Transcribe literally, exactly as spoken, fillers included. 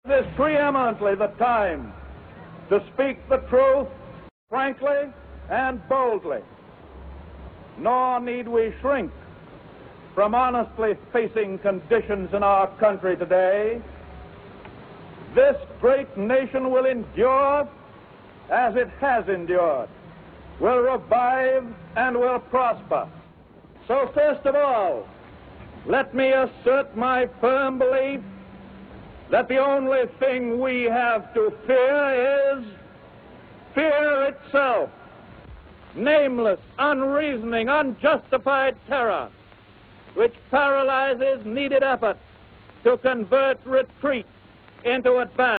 This is preeminently the time to speak the truth frankly and boldly, nor need we shrink from honestly facing conditions in our country today. This great nation will endure as it has endured, will revive and will prosper. So first of all, let me assert my firm belief that the only thing we have to fear is fear itself. Nameless, unreasoning, unjustified terror which paralyzes needed effort to convert retreat into advance.